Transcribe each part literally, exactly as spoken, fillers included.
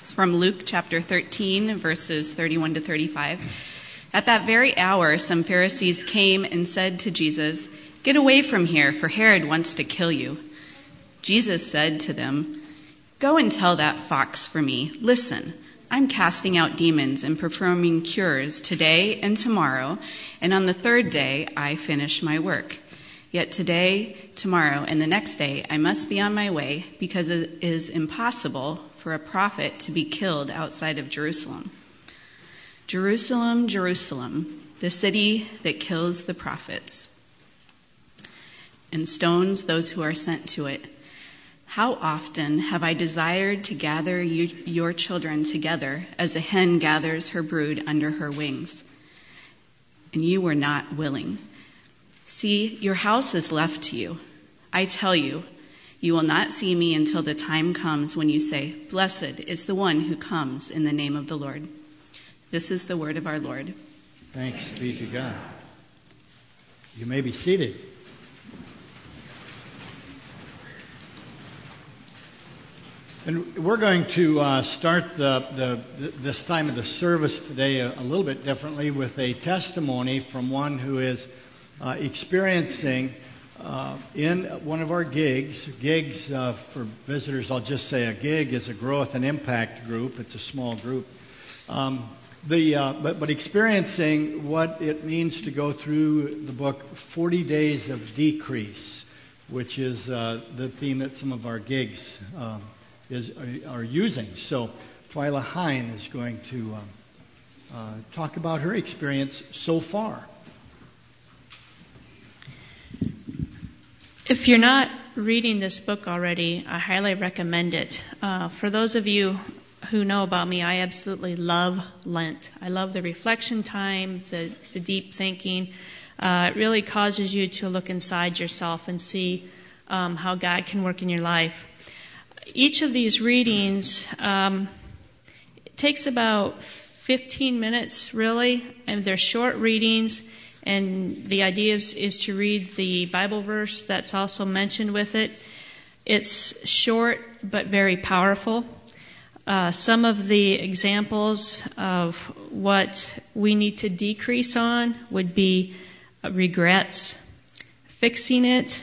It's from Luke chapter thirteen, verses thirty-one to thirty-five. At that very hour, some Pharisees came and said to Jesus, "Get away from here, for Herod wants to kill you." Jesus said to them, "Go and tell that fox for me, 'Listen, I'm casting out demons and performing cures today and tomorrow, and on the third day I finish my work. Yet today, tomorrow, and the next day I must be on my way, because it is impossible for a prophet to be killed outside of Jerusalem. Jerusalem, Jerusalem, the city that kills the prophets and stones those who are sent to it. How often have I desired to gather you, your children together as a hen gathers her brood under her wings, and you were not willing. See, your house is left to you. I tell you, you will not see me until the time comes when you say, 'Blessed is the one who comes in the name of the Lord.'" This is the word of our Lord. Thanks be to God. You may be seated. And we're going to uh, start the, the, this time of the service today a, a little bit differently with a testimony from one who is uh, experiencing uh, in one of our gigs. Gigs, uh, for visitors, I'll just say a gig is a growth and impact group. It's a small group. Um, the uh, but, but experiencing what it means to go through the book forty Days of Decrease, which is uh, the theme that some of our gigs um, is are, are using. So Twyla Hine is going to um, uh, talk about her experience so far. If you're not reading this book already, I highly recommend it. Uh, for those of you who know about me, I absolutely love Lent. I love the reflection time, the, the deep thinking. Uh, it really causes you to look inside yourself and see um, how God can work in your life. Each of these readings um, it takes about fifteen minutes, really, and they're short readings. And the idea is, is to read the Bible verse that's also mentioned with it. It's short but very powerful. Uh, some of the examples of what we need to decrease on would be regrets, fixing it,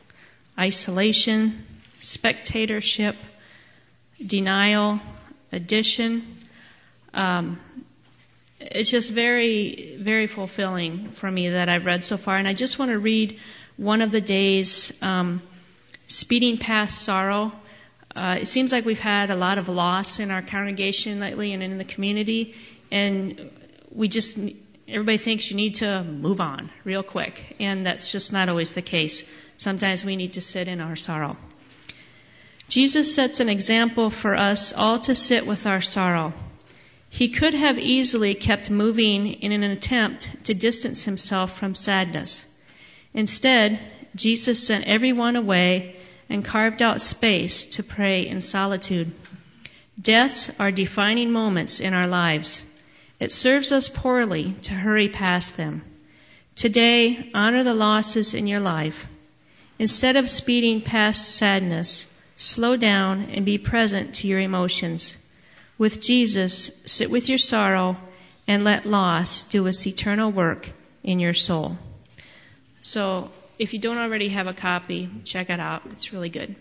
isolation, spectatorship, denial, addition. Um, it's just very, very fulfilling for me that I've read so far. And I just want to read one of the days, um, Speeding Past Sorrow. Uh, it seems like we've had a lot of loss in our congregation lately and in the community. And we just, everybody thinks you need to move on real quick. And that's just not always the case. Sometimes we need to sit in our sorrow. Jesus sets an example for us all to sit with our sorrow. He could have easily kept moving in an attempt to distance himself from sadness. Instead, Jesus sent everyone away and carved out space to pray in solitude. Deaths are defining moments in our lives. It serves us poorly to hurry past them. Today, honor the losses in your life. Instead of speeding past sadness, slow down and be present to your emotions. With Jesus, sit with your sorrow and let loss do its eternal work in your soul. So, if you don't already have a copy, check it out. It's really good.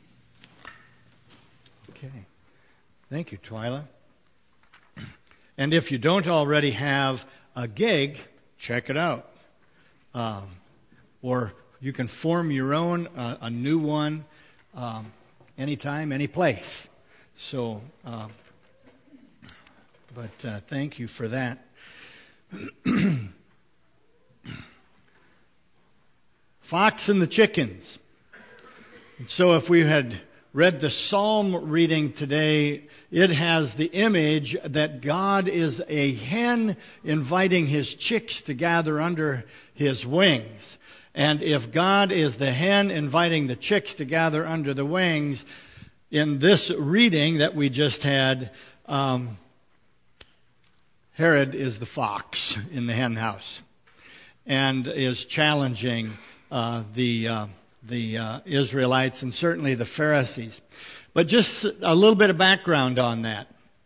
Okay. Thank you, Twyla. And if you don't already have a gig, check it out. Um, or you can form your own, uh, a new one, um, anytime, any place. So, uh, but uh, thank you for that. Fox and the chickens. And so if we had read the psalm reading today, it has the image that God is a hen inviting his chicks to gather under his wings. And if God is the hen inviting the chicks to gather under the wings, in this reading that we just had, um, Herod is the fox in the hen house and is challenging uh, the uh, the uh, Israelites and certainly the Pharisees. But just a little bit of background on that.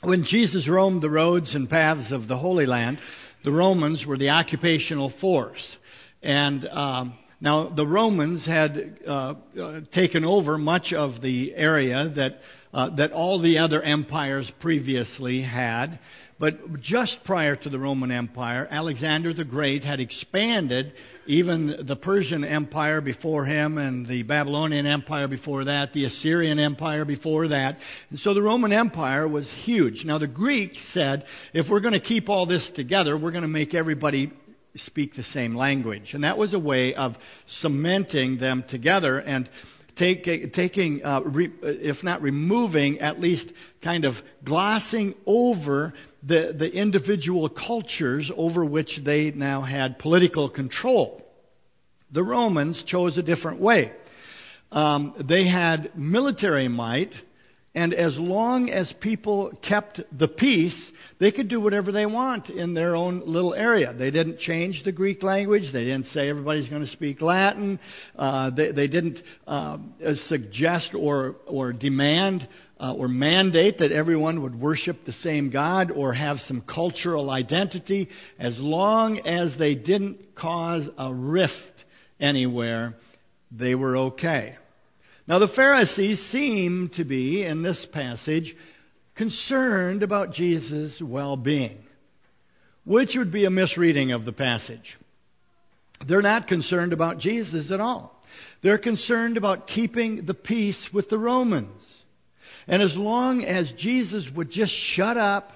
When Jesus roamed the roads and paths of the Holy Land, the Romans were the occupational force. And um, now the Romans had uh, uh, taken over much of the area that uh, that all the other empires previously had. But just prior to the Roman Empire, Alexander the Great had expanded even the Persian Empire before him and the Babylonian Empire before that, the Assyrian Empire before that. And so the Roman Empire was huge. Now the Greeks said, if we're going to keep all this together, we're going to make everybody speak the same language. And that was a way of cementing them together and Take, taking, uh, re, if not removing, at least kind of glossing over the, the individual cultures over which they now had political control. The Romans chose a different way. Um, they had military might, and as long as people kept the peace, they could do whatever they want in their own little area. They didn't change the Greek language. They didn't say everybody's going to speak Latin. Uh, they, they didn't uh, suggest or or demand uh, or mandate that everyone would worship the same God or have some cultural identity. As long as they didn't cause a rift anywhere, they were okay. Now, the Pharisees seem to be, in this passage, concerned about Jesus' well-being, which would be a misreading of the passage. They're not concerned about Jesus at all. They're concerned about keeping the peace with the Romans. And as long as Jesus would just shut up,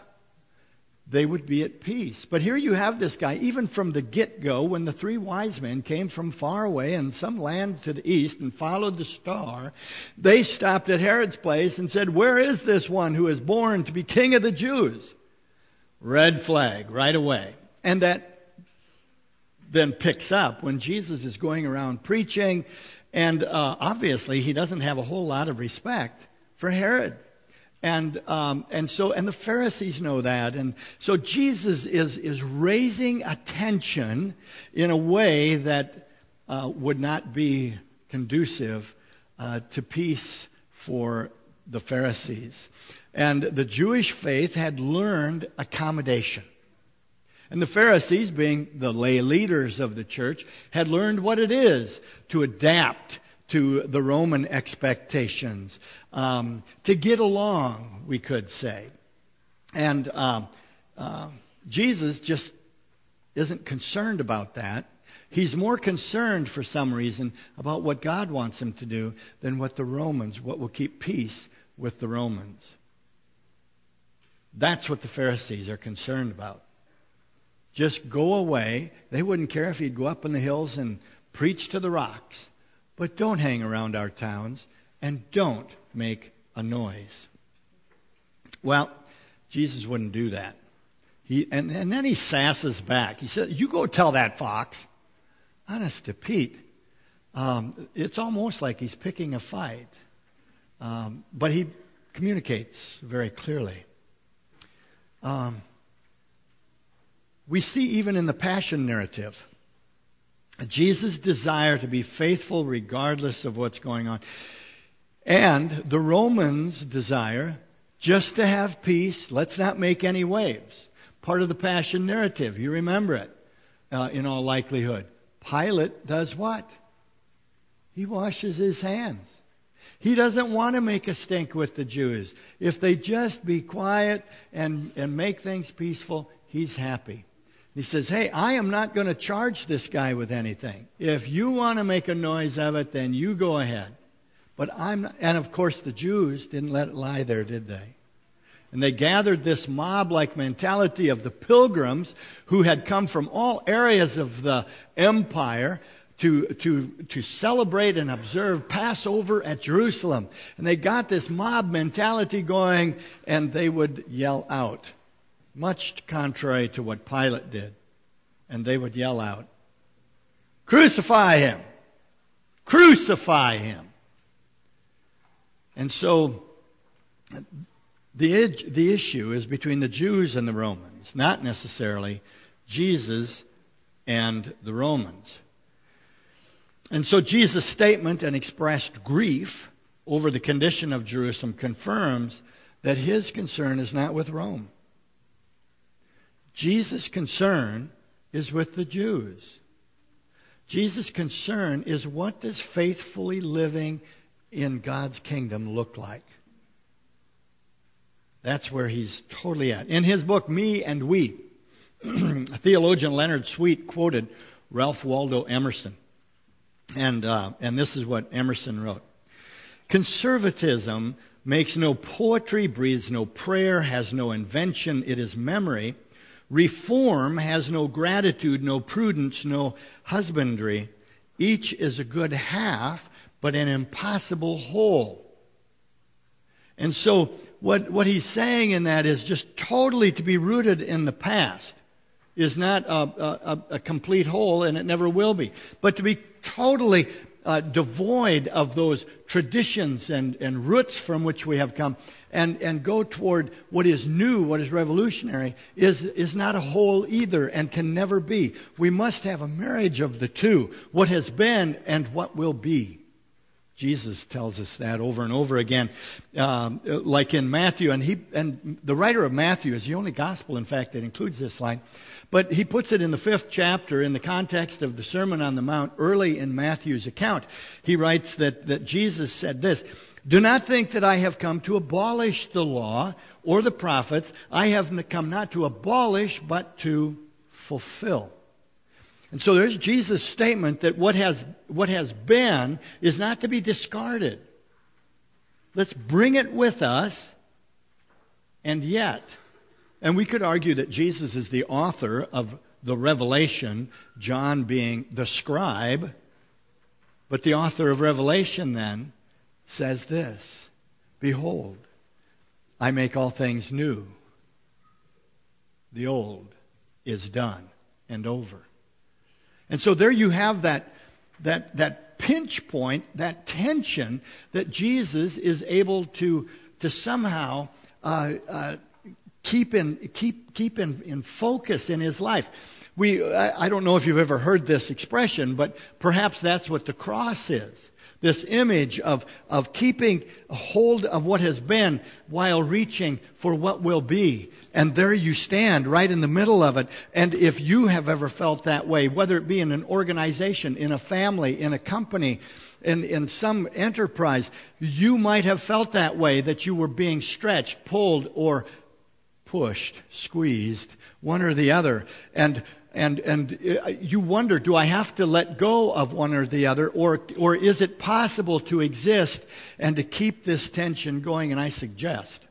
they would be at peace. But here you have this guy, even from the get-go, when the three wise men came from far away in some land to the east and followed the star, they stopped at Herod's place and said, "Where is this one who is born to be king of the Jews?" Red flag right away. And that then picks up when Jesus is going around preaching, and uh, obviously he doesn't have a whole lot of respect for Herod. And um, and so and the Pharisees know that, and so Jesus is is raising attention in a way that uh, would not be conducive uh, to peace for the Pharisees. And the Jewish faith had learned accommodation, and the Pharisees, being the lay leaders of the church, had learned what it is to adapt to the Roman expectations, um, to get along, we could say. And um, uh, Jesus just isn't concerned about that. He's more concerned, for some reason, about what God wants him to do than what the Romans, what will keep peace with the Romans. That's what the Pharisees are concerned about. Just go away. They wouldn't care if he'd go up in the hills and preach to the rocks. But don't hang around our towns, and don't make a noise. Well, Jesus wouldn't do that. He and, and then he sasses back. He said, "You go tell that fox." Honest to Pete, um, it's almost like he's picking a fight. Um, but he communicates very clearly. Um, we see even in the Passion narrative, Jesus' desire to be faithful regardless of what's going on. And the Romans' desire just to have peace, let's not make any waves. Part of the Passion narrative, you remember it, uh, in all likelihood. Pilate does what? He washes his hands. He doesn't want to make a stink with the Jews. If they just be quiet and, and make things peaceful, he's happy. He says, "Hey, I am not going to charge this guy with anything. If you want to make a noise of it, then you go ahead. But I'm not." And of course, the Jews didn't let it lie there, did they? And they gathered this mob-like mentality of the pilgrims who had come from all areas of the empire to, to, to celebrate and observe Passover at Jerusalem. And they got this mob mentality going, and they would yell out. Much contrary to what Pilate did. And they would yell out, "Crucify him! Crucify him!" And so the, the issue is between the Jews and the Romans, not necessarily Jesus and the Romans. And so Jesus' statement and expressed grief over the condition of Jerusalem confirms that his concern is not with Rome. Jesus' concern is with the Jews. Jesus' concern is, what does faithfully living in God's kingdom look like? That's where he's totally at. In his book, Me and We, theologian Leonard Sweet quoted Ralph Waldo Emerson. And, uh, and this is what Emerson wrote. Conservatism makes no poetry, breathes no prayer, has no invention, it is memory. Reform has no gratitude, no prudence, no husbandry. Each is a good half, but an impossible whole. And so what, what he's saying in that is, just totally to be rooted in the past is not a, a, a complete whole, and it never will be. But to be totally uh, devoid of those traditions and, and roots from which we have come, and, and go toward what is new, what is revolutionary, is, is not a whole either, and can never be. We must have a marriage of the two, what has been and what will be. Jesus tells us that over and over again, um, like in Matthew. And he and the writer of Matthew is the only gospel, in fact, that includes this line. But he puts it in the fifth chapter in the context of the Sermon on the Mount, early in Matthew's account. He writes that, that Jesus said this, "Do not think that I have come to abolish the law or the prophets. I have come not to abolish, but to fulfill." And so there's Jesus' statement that what has what has been is not to be discarded. Let's bring it with us. And yet, and we could argue that Jesus is the author of the Revelation, John being the scribe, but the author of Revelation then says this, "Behold, I make all things new. The old is done and over." And so there you have that, that, that pinch point, that tension that Jesus is able to, to somehow uh, uh, keep in keep keep in, in focus in his life. We I, I don't know if you've ever heard this expression, but perhaps that's what the cross is. This image of, of keeping hold of what has been while reaching for what will be. And there you stand right in the middle of it. And if you have ever felt that way, whether it be in an organization, in a family, in a company, in, in some enterprise, you might have felt that way, that you were being stretched, pulled, or pushed, squeezed, one or the other. And And and you wonder, do I have to let go of one or the other, or or is it possible to exist and to keep this tension going? And I suggest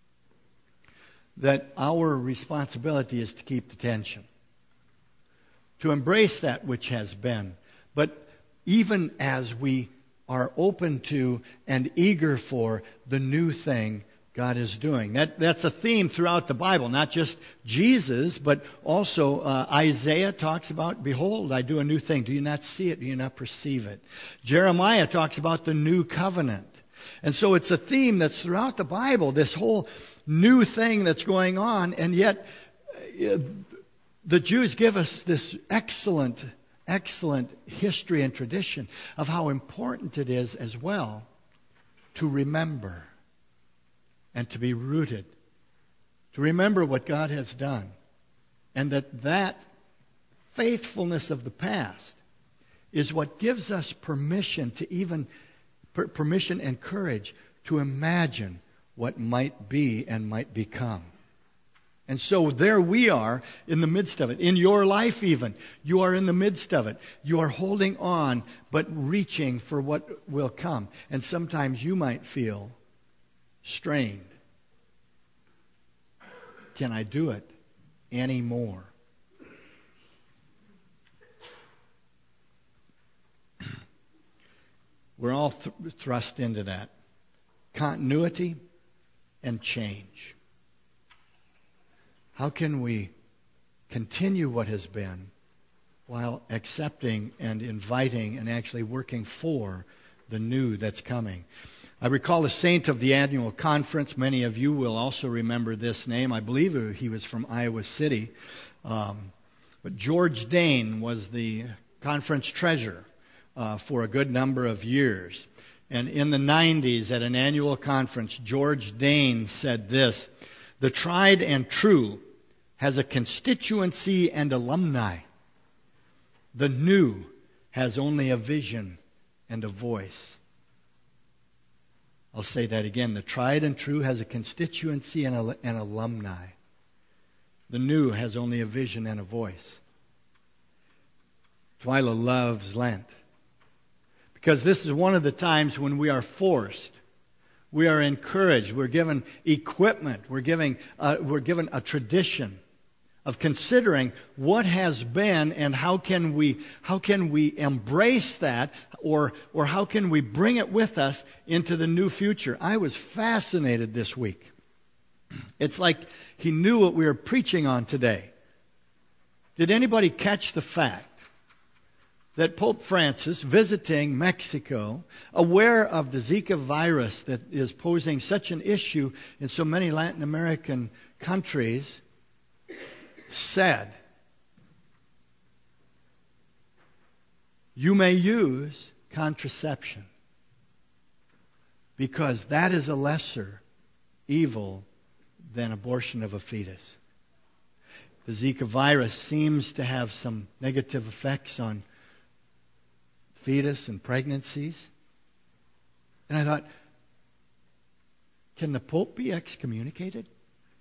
that our responsibility is to keep the tension, to embrace that which has been, but even as we are open to and eager for the new thing God is doing. That, that's a theme throughout the Bible, not just Jesus, but also uh, Isaiah talks about, "Behold, I do a new thing. Do you not see it? Do you not perceive it?" Jeremiah talks about the new covenant. And so it's a theme that's throughout the Bible, this whole new thing that's going on, and yet uh, the Jews give us this excellent, excellent history and tradition of how important it is as well to remember. And to be rooted, to remember what God has done, and that that faithfulness of the past is what gives us permission to even, per, permission and courage to imagine what might be and might become. And so there we are in the midst of it. In your life even, you are in the midst of it. You are holding on, but reaching for what will come. And sometimes you might feel strained. Can I do it anymore? We're all th- thrust into that. Continuity and change. How can we continue what has been while accepting and inviting and actually working for the new that's coming? I recall a saint of the annual conference. Many of you will also remember this name. I believe he was from Iowa City. Um, but George Dane was the conference treasurer uh, for a good number of years. And in the nineties, at an annual conference, George Dane said this: "The tried and true has a constituency and alumni. The new has only a vision and a voice." I'll say that again. The tried and true has a constituency and a, an alumni. The new has only a vision and a voice. Twyla loves Lent, because this is one of the times when we are forced, we are encouraged, we're given equipment, we're, giving, uh, we're given a tradition of considering what has been and how can we how can we embrace that, or or how can we bring it with us into the new future. I was fascinated this week. It's like he knew what we were preaching on today. Did anybody catch the fact that Pope Francis, visiting Mexico, aware of the Zika virus that is posing such an issue in so many Latin American countries, said, "You may use contraception because that is a lesser evil than abortion of a fetus." The Zika virus seems to have some negative effects on fetus and pregnancies. And I thought, can the Pope be excommunicated?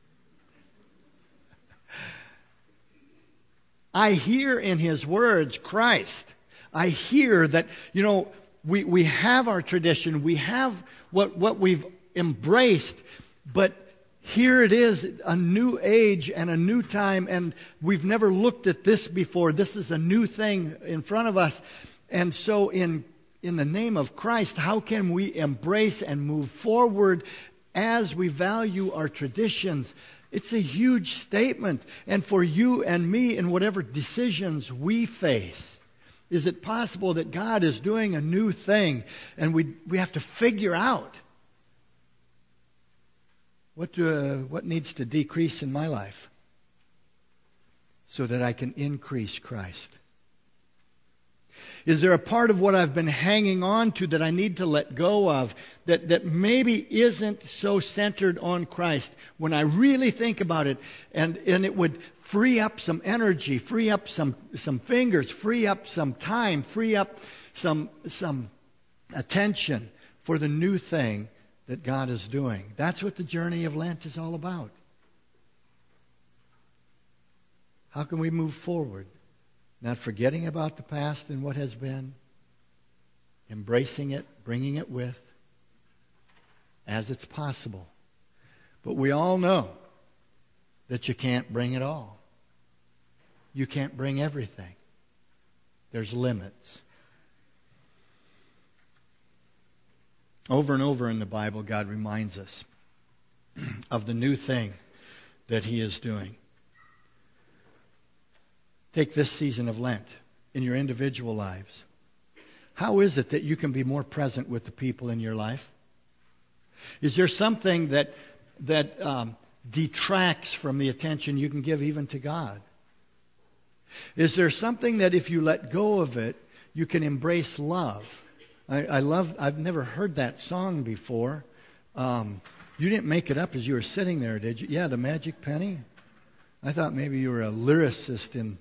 I hear in his words Christ. I hear that, you know, we, we have our tradition, we have what, what we've embraced, but here it is, a new age and a new time, and we've never looked at this before. This is a new thing in front of us. And so in, in the name of Christ, how can we embrace and move forward as we value our traditions? It's a huge statement. And for you and me, in whatever decisions we face, is it possible that God is doing a new thing and we we have to figure out what uh, what needs to decrease in my life so that I can increase Christ? Is there a part of what I've been hanging on to that I need to let go of that, that maybe isn't so centered on Christ when I really think about it, and, and it would free up some energy, free up some, some fingers, free up some time, free up some, some attention for the new thing that God is doing? That's what the journey of Lent is all about. How can we move forward? Not forgetting about the past and what has been, embracing it, bringing it with, as it's possible. But we all know that you can't bring it all. You can't bring everything. There's limits. Over and over in the Bible, God reminds us of the new thing that He is doing. Take this season of Lent in your individual lives. How is it that you can be more present with the people in your life? Is there something that that um, detracts from the attention you can give even to God? Is there something that if you let go of it, you can embrace love? I, I love. I've never heard that song before. Um, you didn't make it up as you were sitting there, did you? Yeah, the Magic Penny. I thought maybe you were a lyricist in.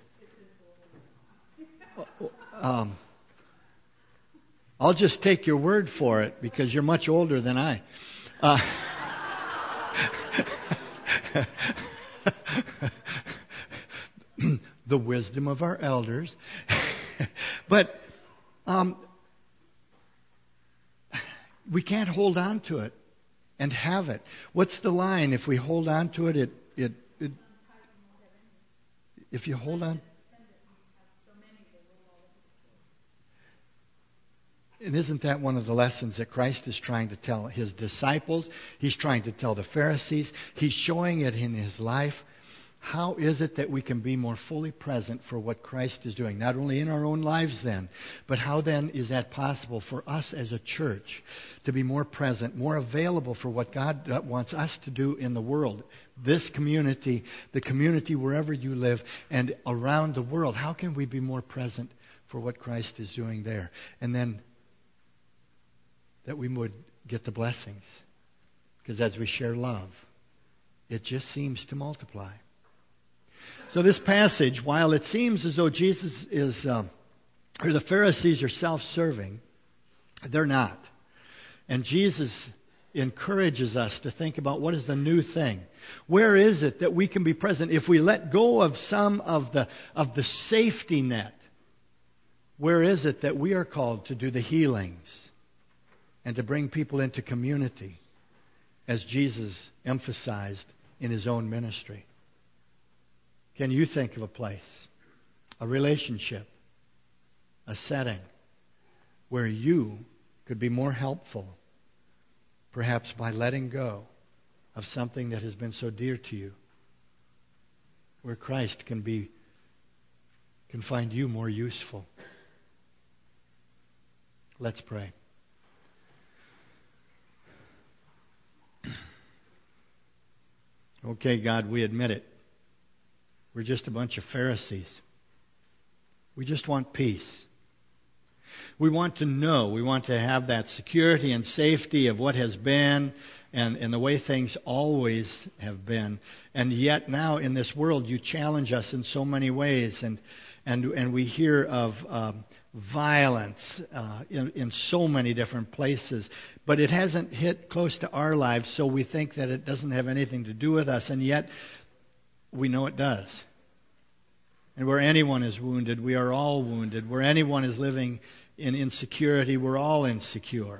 Um, I'll just take your word for it because you're much older than I. Uh, the wisdom of our elders. But um, we can't hold on to it and have it. What's the line? If we hold on to it, it, it, it if you hold on. And isn't that one of the lessons that Christ is trying to tell His disciples? He's trying to tell the Pharisees. He's showing it in His life. How is it that we can be more fully present for what Christ is doing? Not only in our own lives then, but how then is that possible for us as a church to be more present, more available for what God wants us to do in the world? This community, the community wherever you live, and around the world. How can we be more present for what Christ is doing there? And then that we would get the blessings. Because as we share love, it just seems to multiply. So this passage, while it seems as though Jesus is, um, or the Pharisees are self-serving, they're not. And Jesus encourages us to think about what is the new thing. Where is it that we can be present? If we let go of some of the, of the safety net, where is it that we are called to do the healings and to bring people into community, as Jesus emphasized in his own ministry? Can you think of a place, a relationship, a setting where you could be more helpful, perhaps by letting go of something that has been so dear to you, where Christ can be, can find you more useful? Let's pray. Okay, God, we admit it. We're just a bunch of Pharisees. We just want peace. We want to know, we want to have that security and safety of what has been and, and the way things always have been. And yet now in this world you challenge us in so many ways, and and, and we hear of um, violence uh, in, in so many different places. But it hasn't hit close to our lives, so we think that it doesn't have anything to do with us, and yet we know it does. And where anyone is wounded, we are all wounded. Where anyone is living in insecurity, we're all insecure.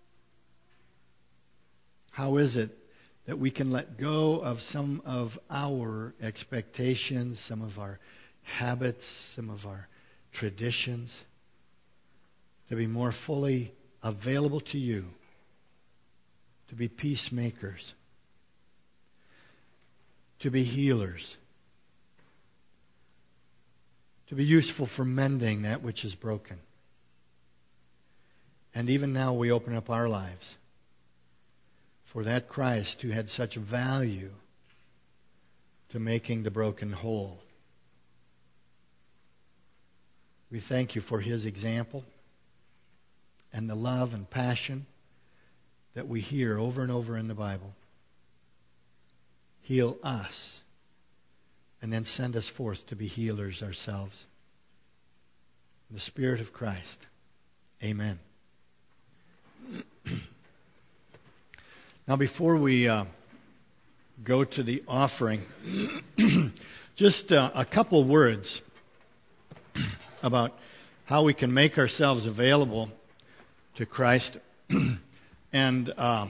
How is it that we can let go of some of our expectations, some of our habits, some of our traditions, to be more fully available to you, to be peacemakers, to be healers, to be useful for mending that which is broken? And even now we open up our lives for that Christ who had such value to making the broken whole. We thank you for his example and the love and passion that we hear over and over in the Bible. Heal us, and then send us forth to be healers ourselves. In the Spirit of Christ. Amen. Now, before we uh, go to the offering, just uh, a couple words about how we can make ourselves available to Christ. and uh,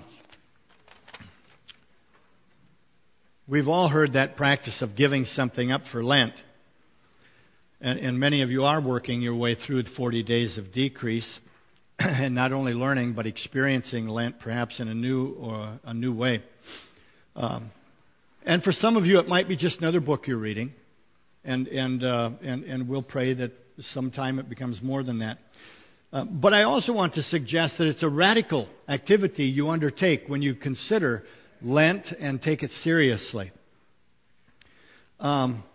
we've all heard that practice of giving something up for Lent. And, and many of you are working your way through the forty days of decrease, and not only learning but experiencing Lent perhaps in a new or a new way. Um, and for some of you, it might be just another book you're reading, and and uh, and and we'll pray that sometime it becomes more than that. Uh, but I also want to suggest that it's a radical activity you undertake when you consider Lent and take it seriously. Um,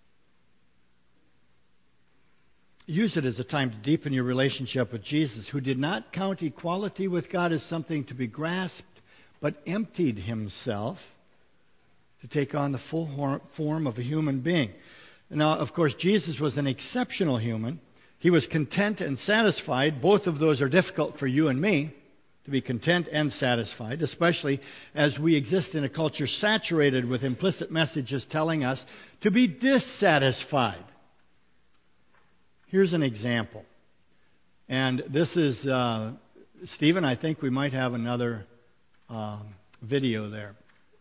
use it as a time to deepen your relationship with Jesus, who did not count equality with God as something to be grasped, but emptied himself to take on the full form of a human being. Now, of course, Jesus was an exceptional human. He was content and satisfied. Both of those are difficult for you and me, to be content and satisfied, especially as we exist in a culture saturated with implicit messages telling us to be dissatisfied. Here's an example. And this is, uh, Stephen, I think we might have another um, video there.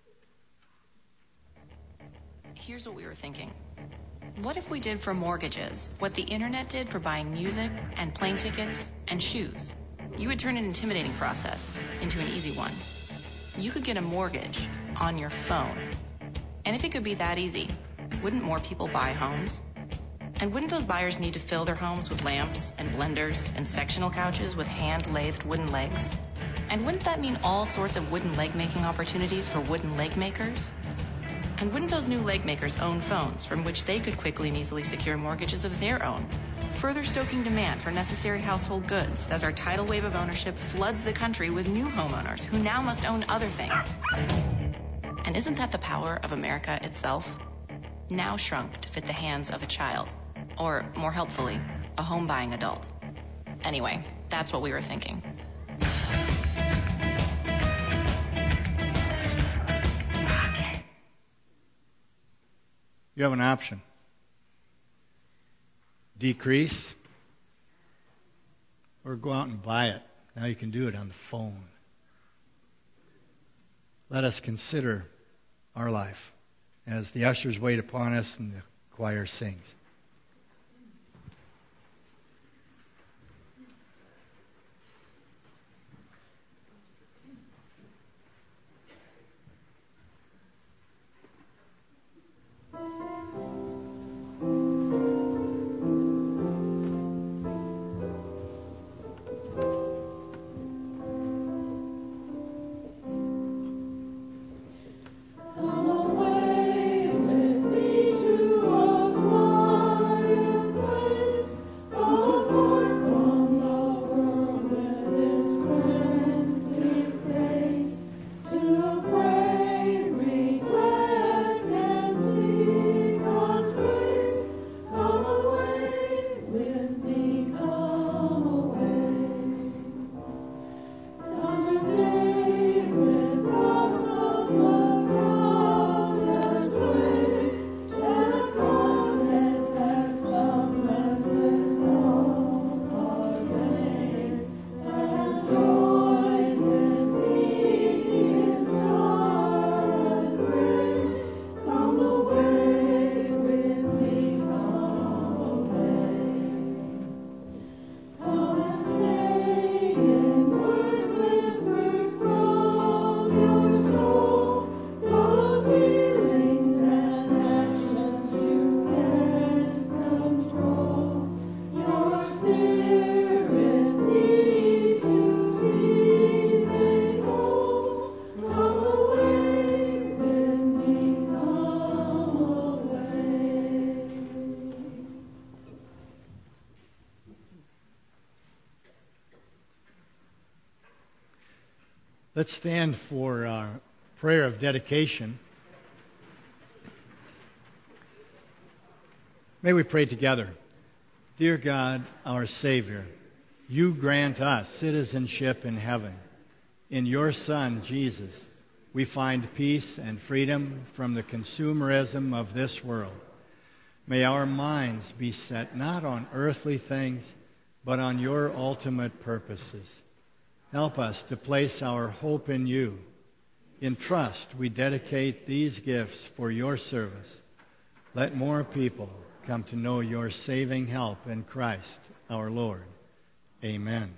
Here's what we were thinking. What if we did for mortgages what the internet did for buying music and plane tickets and shoes? You would turn an intimidating process into an easy one. You could get a mortgage on your phone. And if it could be that easy, wouldn't more people buy homes? And wouldn't those buyers need to fill their homes with lamps and blenders and sectional couches with hand-lathed wooden legs? And wouldn't that mean all sorts of wooden leg-making opportunities for wooden leg makers? And wouldn't those new leg makers own phones from which they could quickly and easily secure mortgages of their own further stoking demand for necessary household goods as our tidal wave of ownership floods the country with new homeowners who now must own other things. And isn't that the power of America itself? Now shrunk to fit the hands of a child, or more helpfully, a home-buying adult. Anyway, that's what we were thinking. You have an option. Decrease or go out and buy it. Now you can do it on the phone. Let us consider our life as the ushers wait upon us and the choir sings. Let's stand for our prayer of dedication. May we pray together. Dear God, our Savior, you grant us citizenship in heaven. In your Son, Jesus, we find peace and freedom from the consumerism of this world. May our minds be set not on earthly things, but on your ultimate purposes. Help us to place our hope in you. In trust, we dedicate these gifts for your service. Let more people come to know your saving help in Christ, our Lord. Amen.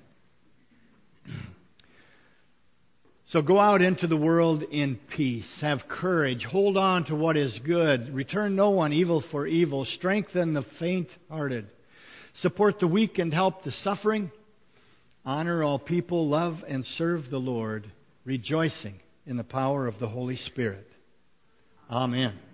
So go out into the world in peace. Have courage. Hold on to what is good. Return no one evil for evil. Strengthen the faint-hearted. Support the weak and help the suffering. Honor all people, love and serve the Lord, rejoicing in the power of the Holy Spirit. Amen.